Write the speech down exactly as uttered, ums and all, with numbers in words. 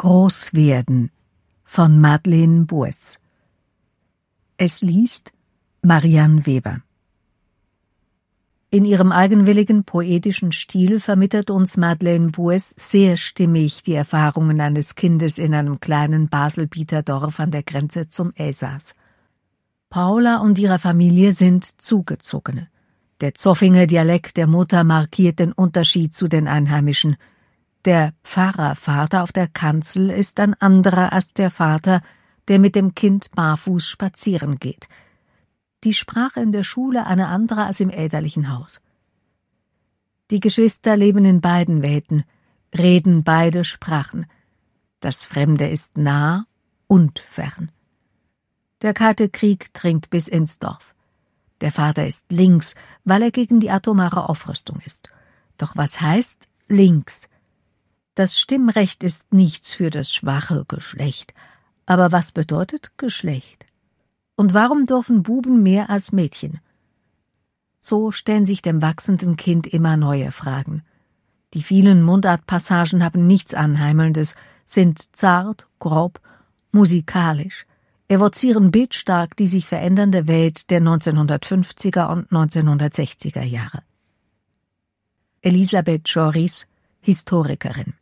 Großwerden von Madeleine Boers. Es liest Marianne Weber. In ihrem eigenwilligen, poetischen Stil vermittelt uns Madeleine Boers sehr stimmig die Erfahrungen eines Kindes in einem kleinen Baselbieter Dorf an der Grenze zum Elsass. Paula und ihre Familie sind Zugezogene. Der Zoffinger Dialekt der Mutter markiert den Unterschied zu den Einheimischen. Der Pfarrervater auf der Kanzel ist ein anderer als der Vater, der mit dem Kind barfuß spazieren geht. Die Sprache in der Schule eine andere als im elterlichen Haus. Die Geschwister leben in beiden Welten, reden beide Sprachen. Das Fremde ist nah und fern. Der Kalte Krieg dringt bis ins Dorf. Der Vater ist links, weil er gegen die atomare Aufrüstung ist. Doch was heißt links? Das Stimmrecht ist nichts für das schwache Geschlecht. Aber was bedeutet Geschlecht? Und warum dürfen Buben mehr als Mädchen? So stellen sich dem wachsenden Kind immer neue Fragen. Die vielen Mundartpassagen haben nichts Anheimelndes, sind zart, grob, musikalisch, evozieren bildstark die sich verändernde Welt der neunzehnhundertfünfziger und neunzehnhundertsechziger Jahre. Elisabeth Joris, Historikerin.